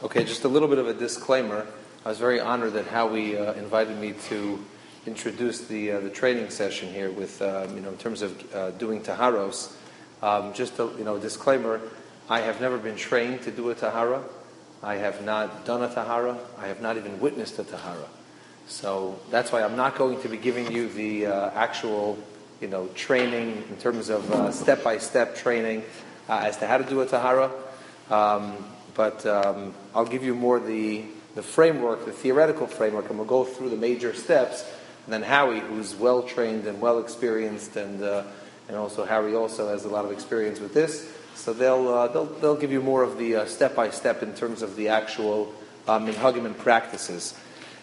Okay, just a little bit of a disclaimer. I was very honored that Howie invited me to introduce the training session here with, in terms of doing taharos. Just a disclaimer, I have never been trained to do a tahara. I have not done a tahara. I have not even witnessed a tahara. So that's why I'm not going to be giving you the actual, training in terms of step-by-step training as to how to do a tahara. But I'll give you more the framework, the theoretical framework, and we'll go through the major steps. And then Howie, who's well trained and well experienced, and also Harry also has a lot of experience with this. So they'll give you more of the step by step in terms of the actual minhagim and practices.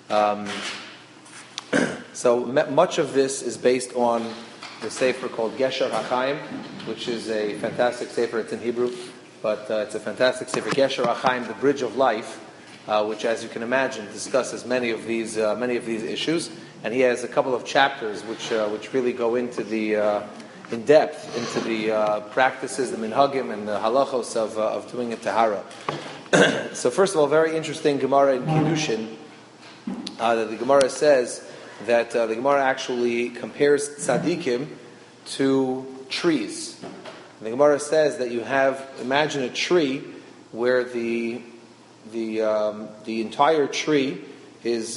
So much of this is based on the sefer called Gesher HaChaim, which is a fantastic sefer. It's in Hebrew. But it's a fantastic sefer, Gesher HaChaim, the Bridge of Life, which, as you can imagine, discusses many of these issues. And he has a couple of chapters which really go into in depth into the practices, the minhagim, and the halachos of doing a tahara. So, first of all, very interesting Gemara in Kiddushin. The Gemara says that the Gemara actually compares tzaddikim to trees. The Gemara says that imagine a tree where the entire tree is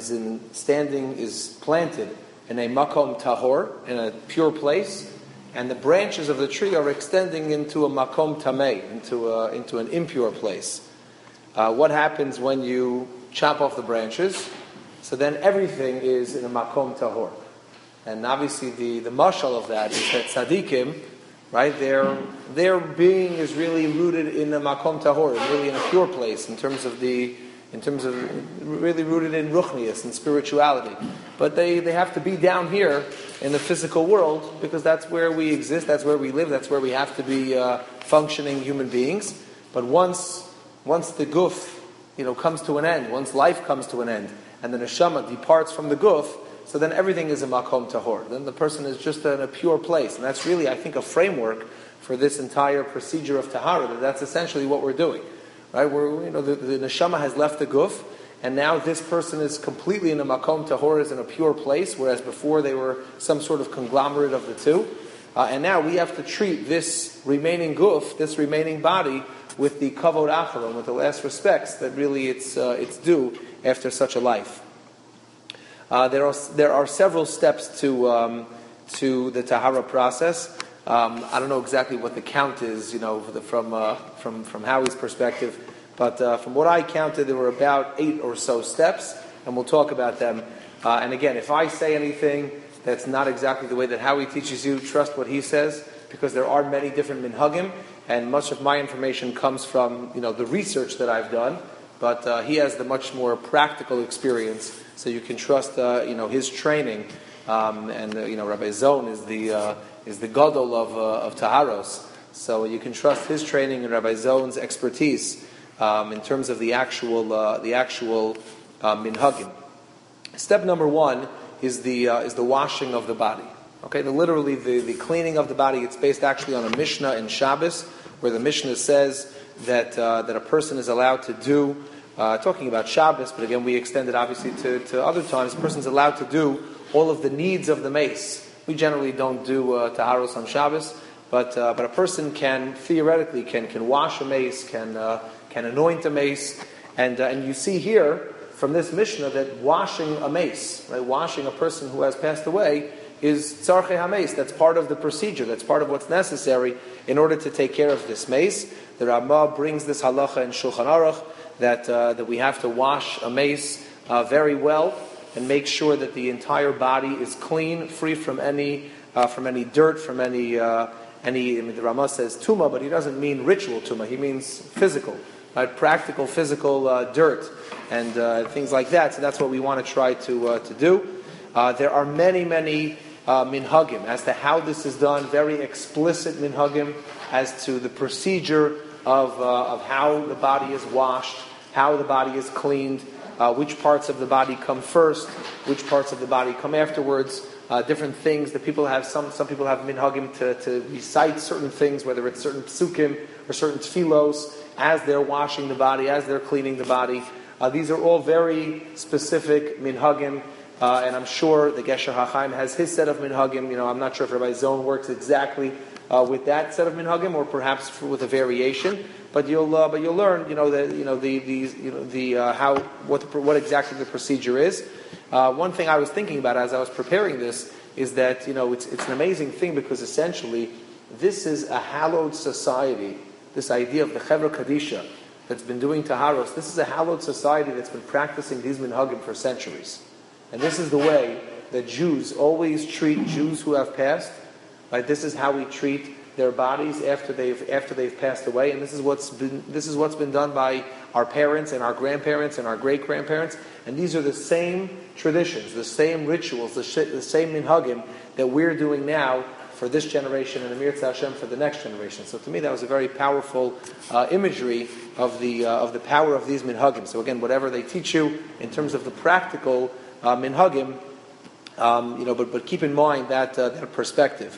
planted in a makom tahor, in a pure place, and the branches of the tree are extending into a makom tamei, into an impure place. What happens when you chop off the branches? So then everything is in a makom tahor, and obviously the mashal of that is that tzaddikim, right? Their being is really rooted in a makom tahor, really in a pure place, in terms of really rooted in ruchnius and spirituality. But they have to be down here in the physical world because that's where we exist, that's where we live, that's where we have to be functioning human beings. But once the guf, comes to an end, once life comes to an end, and the neshama departs from the guf, so then everything is a makom tahor. Then the person is just in a pure place. And that's really, I think, a framework for this entire procedure of tahara. That's essentially what we're doing. Right? The neshama has left the guf, and now this person is completely in a makom tahor, is in a pure place, whereas before they were some sort of conglomerate of the two. And now we have to treat this remaining guf, this remaining body, with the kavod acharon, with the last respects that really it's due after such a life. There are several steps to the tahara process. I don't know exactly what the count is, from Howie's perspective, but from what I counted, there were about 8 or so steps, and we'll talk about them. And again, if I say anything that's not exactly the way that Howie teaches you, trust what he says, because there are many different minhagim, and much of my information comes from the research that I've done. But he has the much more practical experience, so you can trust his training. Rabbi Zon is the gadol of taharos, so you can trust his training and Rabbi Zon's expertise in terms of the actual minhagim. Step number 1 is the washing of the body. Okay, literally the cleaning of the body. It's based actually on a Mishnah in Shabbos, where the Mishnah says that a person is allowed to do, talking about Shabbos, but again we extend it obviously to other times, a person's allowed to do all of the needs of the mace. We generally don't do taharos on Shabbos, but a person can theoretically can wash a mace, can anoint a mace, and you see here from this Mishnah that washing a mace, right, washing a person who has passed away, is tzarchei hameis. That's part of the procedure. That's part of what's necessary in order to take care of this mace. The Rambam brings this halacha in Shulchan Aruch that we have to wash a mace very well and make sure that the entire body is clean, free from any dirt, from any. The Rambam says tuma, but he doesn't mean ritual tuma. He means physical, right? Practical, physical dirt and things like that. So that's what we want to try to do. There are many minhagim as to how this is done. Very explicit minhagim as to the procedure of how the body is washed, how the body is cleaned, which parts of the body come first, which parts of the body come afterwards. Different things that people have. Some people have minhagim to recite certain things, whether it's certain psukim or certain tfilos, as they're washing the body, as they're cleaning the body. These are all very specific minhagim, and I'm sure the Gesher HaChaim has his set of minhagim. I'm not sure if Rabbi Zon works exactly with that set of minhagim, or perhaps with a variation. But you'll learn, what exactly the procedure is. One thing I was thinking about as I was preparing this is that it's an amazing thing, because essentially this is a hallowed society. This idea of the Chevra Kadisha that's been doing taharos, this is a hallowed society that's been practicing these minhagim for centuries. And this is the way that Jews always treat Jews who have passed. Right? This is how we treat their bodies after they've passed away, and this is what's been done by our parents and our grandparents and our great grandparents. And these are the same traditions, the same rituals, the same minhagim that we're doing now for this generation, and Amir Hashem for the next generation. So to me, that was a very powerful imagery of the power of these minhagim. So again, whatever they teach you in terms of the practical minhagim, but keep in mind that perspective.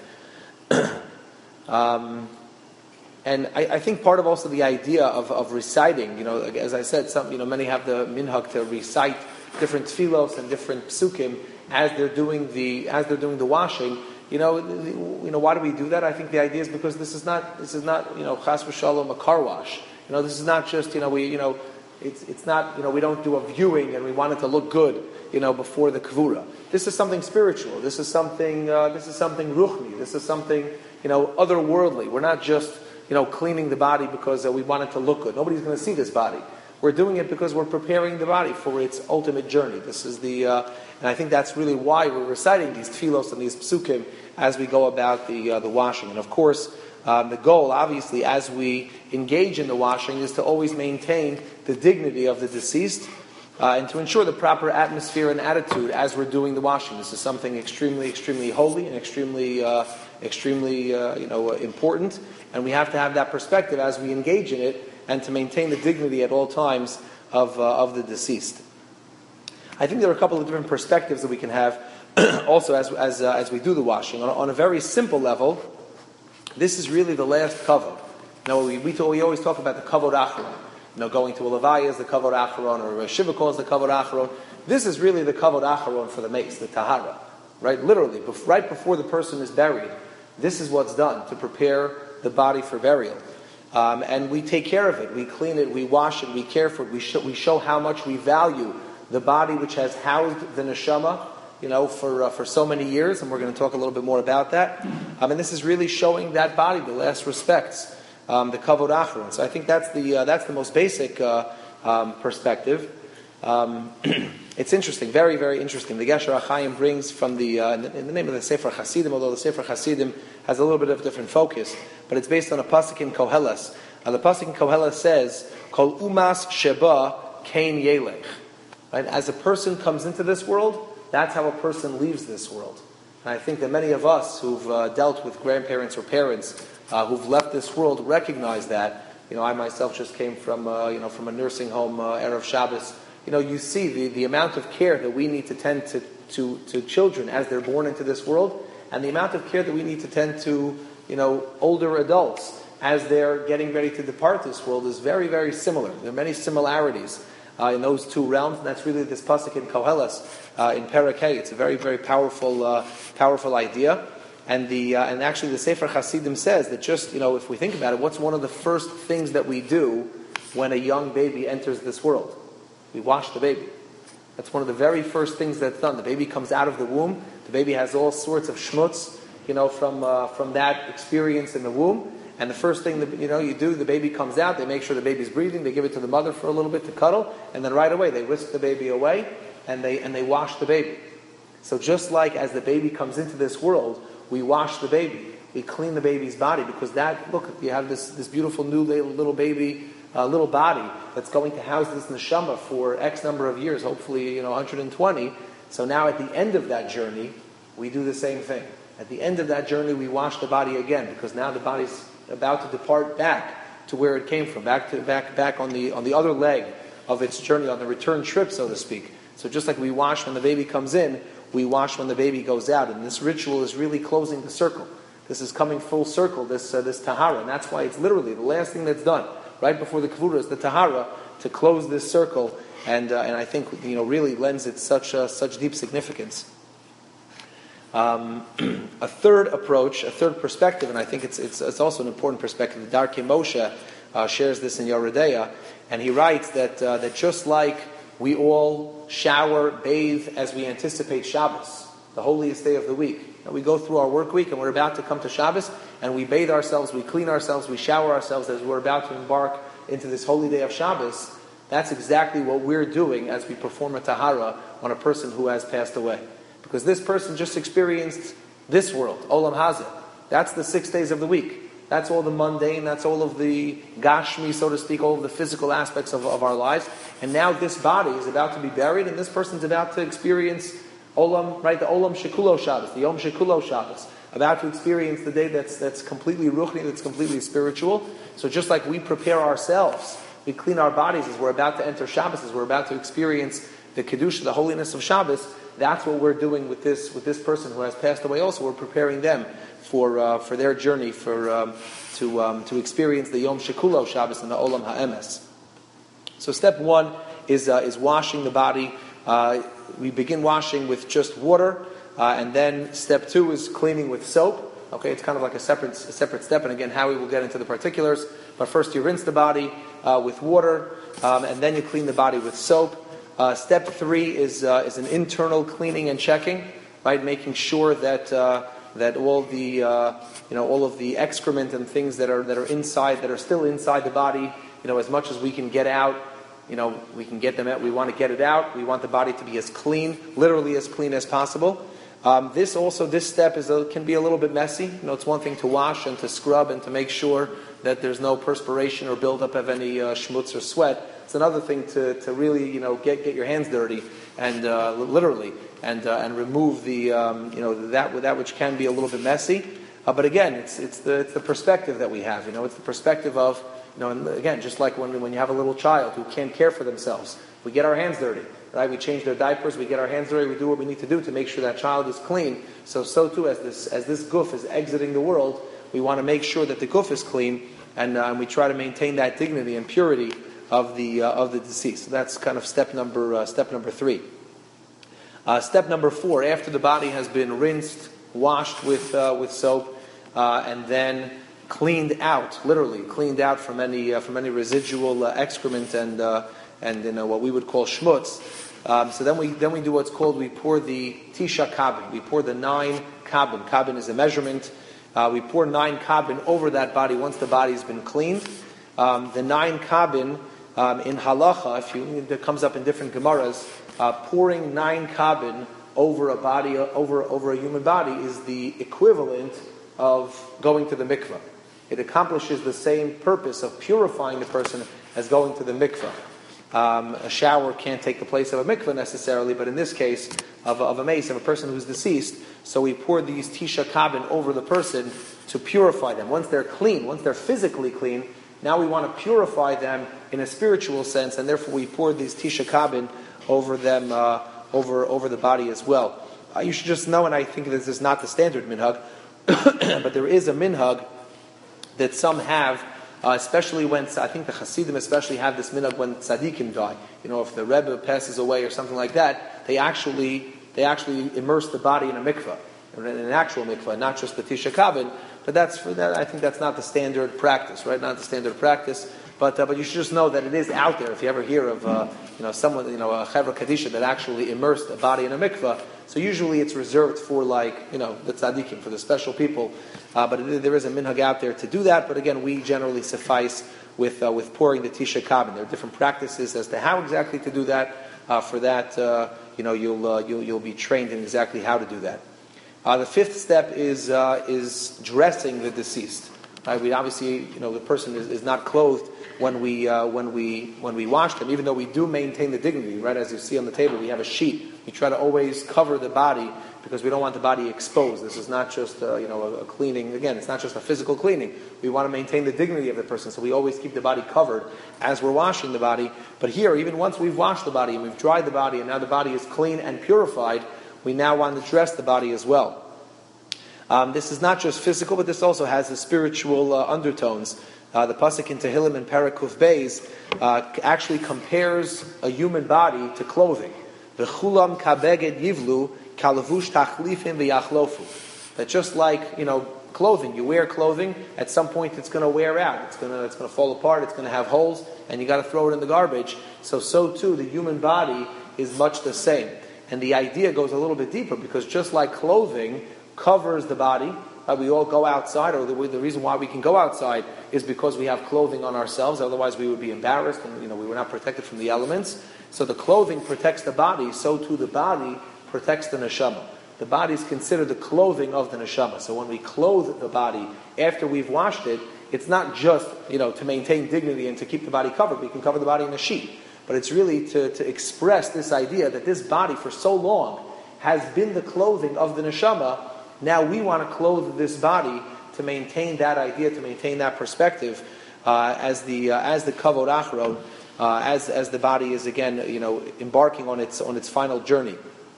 And I think part of also the idea of reciting, as I said, many have the minhag to recite different tefillos and different psukim as they're doing the washing. Why do we do that? I think the idea is because this is not chas v'shalom a car wash. This is not just it's not we don't do a viewing and we want it to look good before the kavura. This is something spiritual. This is something ruchni. This is something otherworldly. We're not just cleaning the body because we want it to look good. Nobody's going to see this body. We're doing it because we're preparing the body for its ultimate journey. This is and I think that's really why we're reciting these tefillos and these psukim as we go about the washing. And of course, the goal, obviously, as we engage in the washing, is to always maintain the dignity of the deceased and to ensure the proper atmosphere and attitude as we're doing the washing. This is something extremely, extremely holy and extremely important, and we have to have that perspective as we engage in it, and to maintain the dignity at all times of the deceased. I think there are a couple of different perspectives that we can have also as we do the washing. On a very simple level, this is really the last kavod. We always talk about the kavod acharon. Going to a levaya is the kavod acharon, or Shiva calls the kavod acharon. This is really the kavod acharon for the mace, the tahara. Right? Literally, right before the person is buried, this is what's done to prepare the body for burial. And we take care of it. We clean it, we wash it, we care for it. We show how much we value the body which has housed the neshama, for so many years, and we're going to talk a little bit more about that. And this is really showing that body the last respects, the kavod acharon. So I think that's the most basic perspective. It's interesting, very, very interesting. The Gesher HaChaim brings from in the name of the Sefer Hasidim, although the Sefer Hasidim has a little bit of a different focus, but it's based on a pasuk in Koheles. The pasuk in Koheles says, "Kol umas sheba kain yelech." Right? As a person comes into this world, that's how a person leaves this world. And I think that many of us who've dealt with grandparents or parents who've left this world recognize that. I myself just came from from a nursing home Erev Shabbos. You see the amount of care that we need to tend to children as they're born into this world, and the amount of care that we need to tend to older adults as they're getting ready to depart this world is very, very similar. There are many similarities in those two realms, and that's really this pasuk in Koheles in Parakeh. It's a very, very powerful idea. And actually the Sefer Hasidim says that just if we think about it, what's one of the first things that we do when a young baby enters this world? We wash the baby. That's one of the very first things that's done. The baby comes out of the womb. The baby has all sorts of schmutz, from that experience in the womb. And the first thing that you do, the baby comes out. They make sure the baby's breathing. They give it to the mother for a little bit to cuddle, and then right away they whisk the baby away and they wash the baby. So just like as the baby comes into this world, we wash the baby. We clean the baby's body, because you have this beautiful new little baby. Little body that's going to house this neshama for X number of years, hopefully 120. So now at the end of that journey, we do the same thing. At the end of that journey, we wash the body again, because now the body's about to depart back to where it came from, back on the other leg of its journey, on the return trip, so to speak. So just like we wash when the baby comes in, we wash when the baby goes out, and this ritual is really closing the circle. This is coming full circle, this tahara, and that's why it's literally the last thing that's done. right before the Kvuras, the Tahara, to close this circle, and I think really lends it such deep significance. A third approach, a third perspective, and I think it's also an important perspective. The Darkei Moshe shares this in Yoredeya, and he writes that just like we all shower, bathe as we anticipate Shabbos, the holiest day of the week. We go through our work week and we're about to come to Shabbos, and we bathe ourselves, we clean ourselves, we shower ourselves as we're about to embark into this holy day of Shabbos. That's exactly what we're doing as we perform a tahara on a person who has passed away. Because this person just experienced this world, Olam Hazeh. That's the 6 days of the week. That's all the mundane, that's all of the gashmi, so to speak, all of the physical aspects of our lives. And now this body is about to be buried, and this person's about to experience Olam, right? The Olam Shekulo Shabbos, the Yom Shekulo Shabbos. About to experience the day that's completely ruchni, that's completely spiritual. So just like we prepare ourselves, we clean our bodies as we're about to enter Shabbos, as we're about to experience the Kedusha, the holiness of Shabbos, that's what we're doing with this person who has passed away also. We're preparing them for their journey to experience the Yom Shekulo Shabbos and the Olam Ha'emes. So step one is washing the body. We begin washing with just water, and then step two is cleaning with soap. Okay, it's kind of like a separate step, and again, Howie will get into the particulars. But first, you rinse the body with water, and then you clean the body with soap. Step three is an internal cleaning and checking, right? Making sure that all the all of the excrement and things that are inside, that are still inside the body, as much as we can get out, we can get them out. We want to get it out. We want the body to be as clean, literally as clean as possible. This step can be a little bit messy. It's one thing to wash and to scrub and to make sure that there's no perspiration or buildup of any schmutz or sweat. It's another thing to really get your hands dirty and literally and remove the that which can be a little bit messy. But again, it's the perspective that we have. It's the perspective of and again, just like when you have a little child who can't care for themselves, we get our hands dirty. Right? We change their diapers, we get our hands dirty, we do what we need to do to make sure that child is clean. So too, as this guf is exiting the world, we want to make sure that the guf is clean, and we try to maintain that dignity and purity of the deceased. So that's kind of step number 3. Step number 4: after the body has been rinsed, washed with soap, and then cleaned out, literally cleaned out from any residual excrement and what we would call schmutz. So then we do what's called, we pour the tisha kabin. We pour the 9 kabin. Kabin is a measurement. We pour 9 kabin over that body once the body's been cleaned. The 9 kabin in halacha, it comes up in different gemaras. Pouring 9 kabin over a body, over a human body, is the equivalent of going to the mikveh. It accomplishes the same purpose of purifying the person as going to the mikveh. A shower can't take the place of a mikveh necessarily, but in this case, of a mace, of a person who's deceased, so we pour these tisha kabin over the person to purify them. Once they're clean, once they're physically clean, now we want to purify them in a spiritual sense, and therefore we pour these tisha kabin over them, over the body as well. You should just know, and I think this is not the standard minhag, but there is a minhag that some have, especially when, I think the Hasidim especially have this minhag when tzaddikim die. If the Rebbe passes away or something like that, they actually immerse the body in a mikveh, in an actual mikveh, not just the tisha kabin. But I think that's not the standard practice, right? Not the standard practice. But you should just know that it is out there. If you ever hear of someone, a chevra kadisha that actually immersed a body in a mikveh, so usually it's reserved for the tzaddikim, for the special people. But there is a minhag out there to do that. But again, we generally suffice with pouring the tisha kabin. There are different practices as to how exactly to do that. For that, you'll be trained in exactly how to do that. The 5th step is dressing the deceased. We obviously, the person is not clothed when we wash them, even though we do maintain the dignity. Right, as you see on the table, we have a sheet. We try to always cover the body because we don't want the body exposed. This is not just a cleaning. Again, it's not just a physical cleaning. We want to maintain the dignity of the person, so we always keep the body covered as we're washing the body. But here, even once we've washed the body and we've dried the body, and now the body is clean and purified, we now want to dress the body as well. This is not just physical, but this also has the spiritual undertones. the pasuk in Tehillim and Parakuf Beis actually compares a human body to clothing. V'chulam kabeged yivlu kalavush tachlifim v'yachlofu. That just like clothing, you wear clothing. At some point, it's going to wear out. It's going to fall apart. It's going to have holes, and you got to throw it in the garbage. So too, the human body is much the same. And the idea goes a little bit deeper, because just like clothing covers the body, we all go outside, or the reason why we can go outside is because we have clothing on ourselves. Otherwise, we would be embarrassed, and we were not protected from the elements. So the clothing protects the body. So too, the body protects the neshama. The body is considered the clothing of the neshama. So when we clothe the body after we've washed it, it's not just to maintain dignity and to keep the body covered. We can cover the body in a sheet, but it's really to express this idea that this body for so long has been the clothing of the neshama. Now we want to clothe this body to maintain that idea, to maintain that perspective, as the kavod achron, as the body is again embarking on its final journey.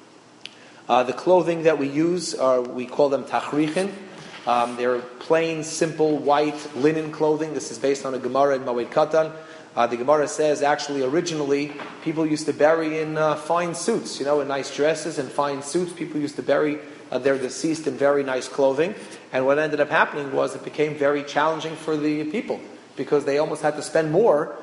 The clothing that we use we call them tachrichin. They're plain, simple, white linen clothing. This is based on a Gemara in Moed Katan. The Gemara says actually originally people used to bury in fine suits, in nice dresses and fine suits. People used to bury their deceased in very nice clothing. And what ended up happening was it became very challenging for the people, because they almost had to spend more,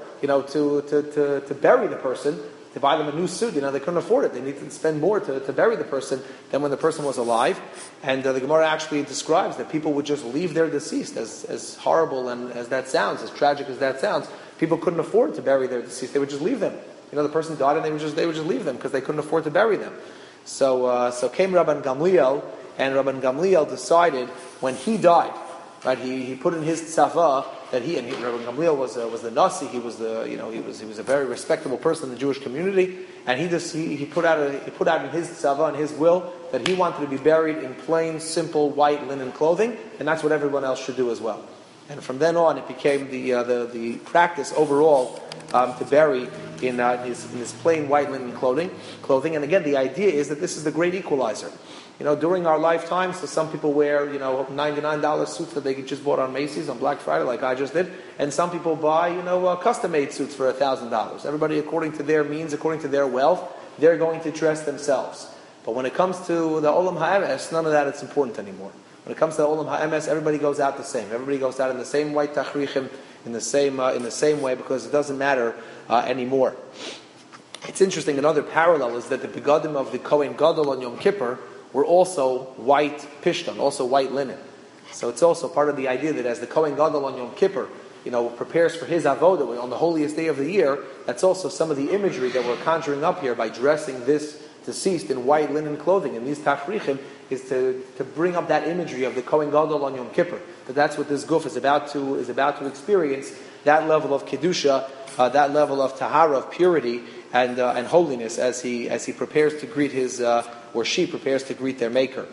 to bury the person. To buy them a new suit, they couldn't afford it. They needed to spend more to bury the person than when the person was alive. And the Gemara actually describes that people would just leave their deceased, as horrible and as that sounds, as tragic as that sounds. People couldn't afford to bury their deceased. They would just leave them. The person died, and they would just leave them because they couldn't afford to bury them. So came Rabban Gamliel, and Rabban Gamliel decided when he died, right? He put in his tzava that Rabban Gamliel was the Nasi. He was he was a very respectable person in the Jewish community, and he put out in his tzava, in his will, that he wanted to be buried in plain, simple, white linen clothing, and that's what everyone else should do as well. And from then on, it became the practice overall to bury in his plain white linen clothing. And again, the idea is that this is the great equalizer. During our lifetimes, so some people wear, $99 suits that they just bought on Macy's on Black Friday, like I just did, and some people buy, custom-made suits for $1,000. Everybody, according to their means, according to their wealth, they're going to dress themselves. But when it comes to the Olam HaEmes, none of that is important anymore. When it comes to the Olam HaEmes, everybody goes out the same. Everybody goes out in the same white tachrichim, in the same way, because it doesn't matter anymore. It's interesting. Another parallel is that the begadim of the Kohen Gadol on Yom Kippur were also white pishtan, also white linen. So it's also part of the idea that as the Kohen Gadol on Yom Kippur, prepares for his avodah on the holiest day of the year, that's also some of the imagery that we're conjuring up here by dressing this deceased in white linen clothing. And these tachrichim is to bring up that imagery of the Kohen Gadol on Yom Kippur. That's what this guf is about to experience, that level of kedusha, that level of tahara, of purity and holiness, as he prepares to greet his or she prepares to greet their maker.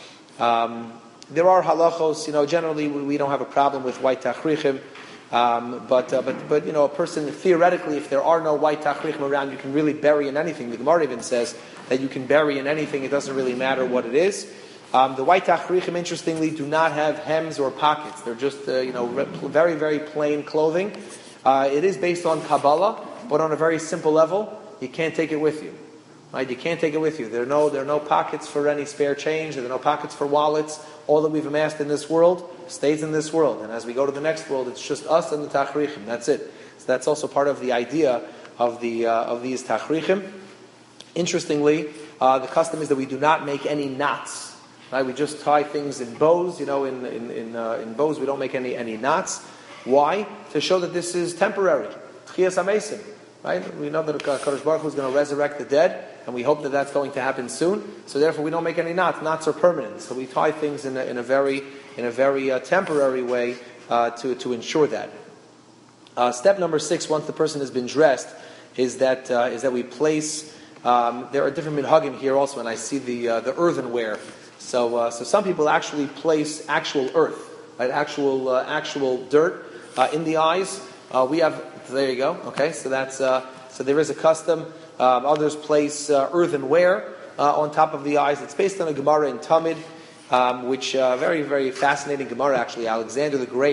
There are halachos. Generally we don't have a problem with white tachrichim, but a person theoretically, if there are no white tachrichim around, you can really bury in anything. The Gemara even says that you can bury in anything. It doesn't really matter what it is. The white tachrichim, interestingly, do not have hems or pockets. They're just very, very plain clothing. It is based on Kabbalah, but on a very simple level. You can't take it with you. Right? You can't take it with you. There are no pockets for any spare change. There are no pockets for wallets. All that we've amassed in this world stays in this world. And as we go to the next world, it's just us and the tachrichim. That's it. So that's also part of the idea of these tachrichim. Interestingly, the custom is that we do not make any knots. Right? We just tie things in bows. In bows we don't make any knots. Why? To show that this is temporary. Tchias hamesim. Right? We know that Kadosh Baruch Hu is going to resurrect the dead, and we hope that that's going to happen soon. So therefore, we don't make any knots. Knots are permanent. So we tie things in a very temporary way to ensure that. Step number 6, once the person has been dressed, is that we place. There are different minhagim here also, and I see the earthenware. So some people actually place actual earth, right? Actual dirt in the eyes. We have. There you go. Okay, so that's so there is a custom. Others place earthenware on top of the eyes. It's based on a Gemara in Tamid, which very, very fascinating Gemara actually. Alexander the Great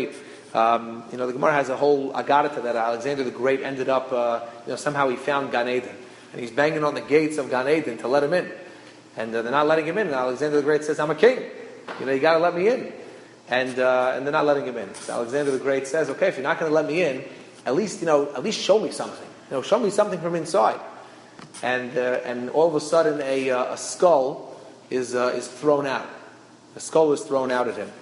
The Gemara has a whole agarata that Alexander the Great ended up, somehow he found Gan Eden. And he's banging on the gates of Gan Eden to let him in. And they're not letting him in. And Alexander the Great says, I'm a king. You got to let me in. And they're not letting him in. So Alexander the Great says, okay, if you're not going to let me in, at least show me something. Show me something from inside. And all of a sudden a skull is thrown out. A skull is thrown out at him.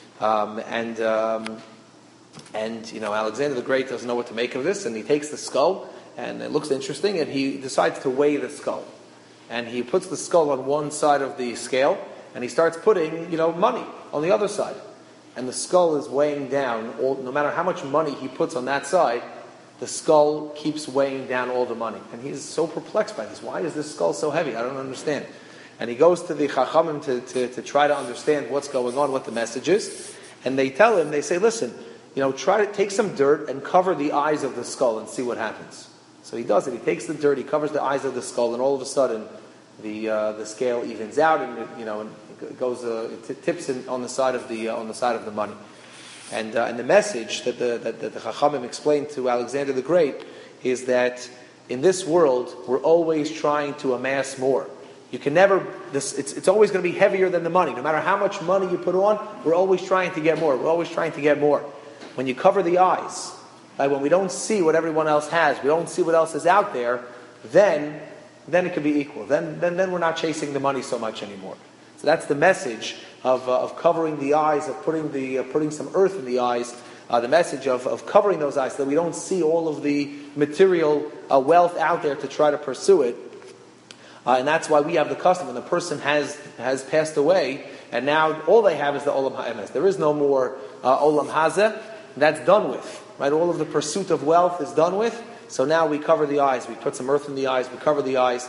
Alexander the Great doesn't know what to make of this, and he takes the skull, and it looks interesting, and he decides to weigh the skull. And he puts the skull on one side of the scale, and he starts putting, money on the other side. And the skull is weighing down, no matter how much money he puts on that side, the skull keeps weighing down all the money. And he's so perplexed by this. Why is this skull so heavy? I don't understand. And he goes to the Chachamim to try to understand what's going on, what the message is. And they tell him, they say, listen, try to take some dirt and cover the eyes of the skull and see what happens. So he does it. He takes the dirt, he covers the eyes of the skull, and all of a sudden the scale evens out, and it goes, it tips on the side of the money. And the message that the Chachamim explained to Alexander the Great is that in this world we're always trying to amass more. You can never. It's always going to be heavier than the money. No matter how much money you put on, we're always trying to get more. We're always trying to get more. When you cover the eyes, right, when we don't see what everyone else has, we don't see what else is out there, then it can be equal. Then we're not chasing the money so much anymore. So that's the message of covering the eyes, of putting some earth in the eyes. The message of covering those eyes so that we don't see all of the material wealth out there to try to pursue it. And that's why we have the custom when the person has passed away, and now all they have is the Olam HaEmes. There is no more Olam Hazeh. That's done with. Right? All of the pursuit of wealth is done with. So now we cover the eyes. We put some earth in the eyes. We cover the eyes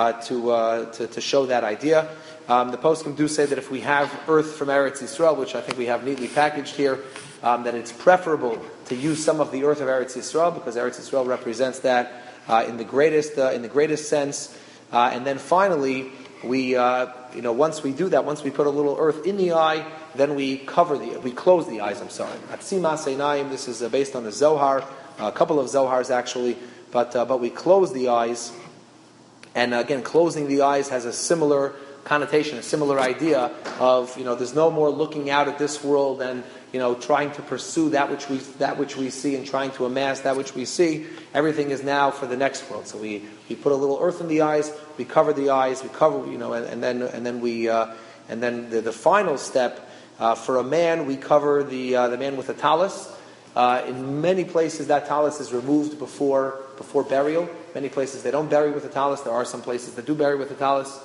to show that idea. The poskim do say that if we have earth from Eretz Yisrael, which I think we have neatly packaged here, that it's preferable to use some of the earth of Eretz Yisrael because Eretz Yisrael represents that in the greatest sense. And then finally, once we do that, once we put a little earth in the eye, then we close the eyes. Atzimas Einayim. This is based on the Zohar, a couple of Zohars actually, but we close the eyes, and again, closing the eyes has a similar connotation, a similar idea of there's no more looking out at this world and trying to pursue that which we see and trying to amass that which we see. Everything is now for the next world. So we put a little earth in the eyes, we cover the eyes, we cover and then the final step for a man, we cover the man with a talus. In many places that talus is removed before burial. Many places they don't bury with a talus. There are some places that do bury with a talus.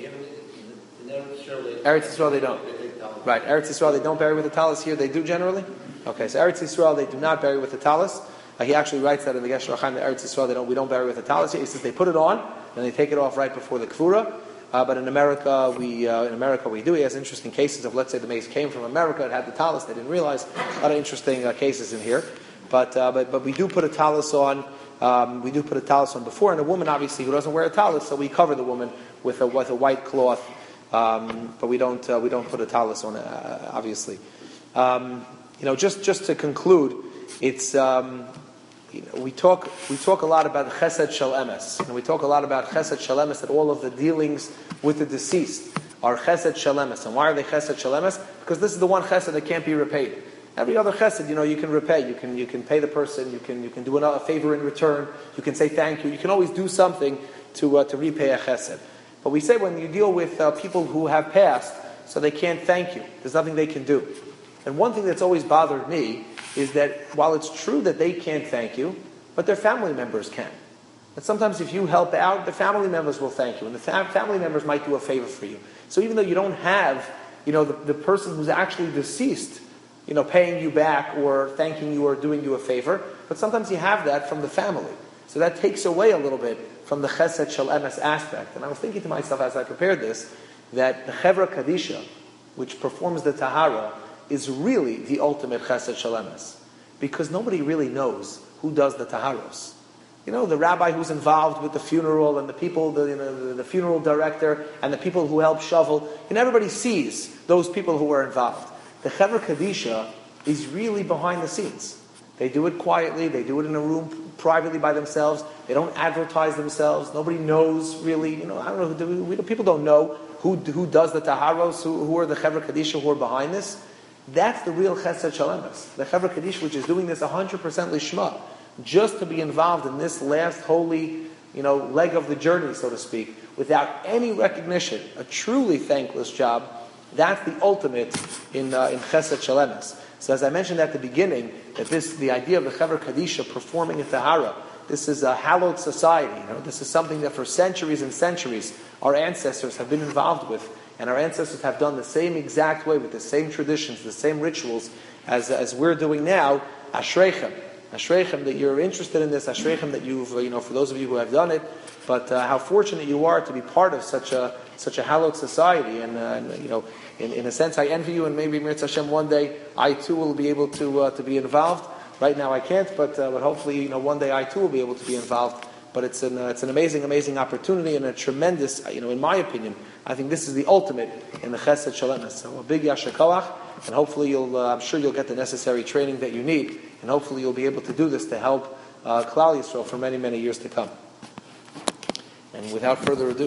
Eretz Yisrael they don't. Right, Eretz Yisrael they don't bury with the talus. Here they do generally. Okay, so Eretz Yisrael they do not bury with the talus. He actually writes that in the Gesher HaChaim that Eretz Yisrael we don't bury with the talus. He says they put it on and they take it off right before the Kfura. But in America we do. He has interesting cases of, let's say the mace came from America, it had the talus, they didn't realize. A lot of interesting cases in here. But we do put a talus on. We do put a talus on before, and a woman obviously who doesn't wear a talus, so we cover the woman with a white cloth. But we don't put a talus on, obviously. Just to conclude, it's we talk a lot about Chesed Shel Emes, and we talk a lot about Chesed Shel Emes, that all of the dealings with the deceased are Chesed Shel Emes. And why are they Chesed Shel Emes? Because this is the one Chesed that can't be repaid. Every other Chesed, you can repay. You can pay the person. You can do a favor in return. You can say thank you. You can always do something to repay a Chesed. But we say when you deal with people who have passed, so they can't thank you. There's nothing they can do. And one thing that's always bothered me is that while it's true that they can't thank you, but their family members can. And sometimes if you help out, the family members will thank you, and the family members might do a favor for you. So even though you don't have, the person who's actually deceased, paying you back or thanking you or doing you a favor, but sometimes you have that from the family. So that takes away a little bit from the Chesed Shel Emes aspect. And I was thinking to myself as I prepared this, that the Chevra Kadisha, which performs the Tahara, is really the ultimate Chesed Shel Emes. Because nobody really knows who does the Taharos. The rabbi who's involved with the funeral and the people, the funeral director and the people who help shovel, and everybody sees those people who are involved. The Chevra Kadisha is really behind the scenes. They do it quietly, they do it in a room privately by themselves, they don't advertise themselves, nobody knows really, I don't know, people don't know who does the taharos, who are the Chevra Kadisha who are behind this. That's the real Chesed Shalemus. The Chevra Kadisha which is doing this 100% Lishma, just to be involved in this last holy, leg of the journey, so to speak, without any recognition, a truly thankless job. That's the ultimate in Chesed Shalemus. So as I mentioned at the beginning, that the idea of the Chevra Kadisha performing a Tahara, this is a hallowed society. This is something that for centuries and centuries our ancestors have been involved with, and our ancestors have done the same exact way with the same traditions, the same rituals as we're doing now. Ashreichem. Ashreichem that you're interested in this. Ashreichem that you've, for those of you who have done it. But how fortunate you are to be part of such a hallowed society. And in a sense, I envy you. And maybe Mirz Hashem one day I too will be able to be involved. Right now I can't, but hopefully one day I too will be able to be involved. But it's an amazing opportunity and a tremendous, in my opinion, I think this is the ultimate in the Chesed Shalemus. So a big Yasher Koach, and hopefully I'm sure you'll get the necessary training that you need, and hopefully you'll be able to do this to help Klal Yisrael for many, many years to come. And without further ado.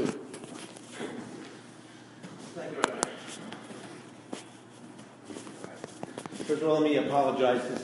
Thank you very much. First of all, let me apologize.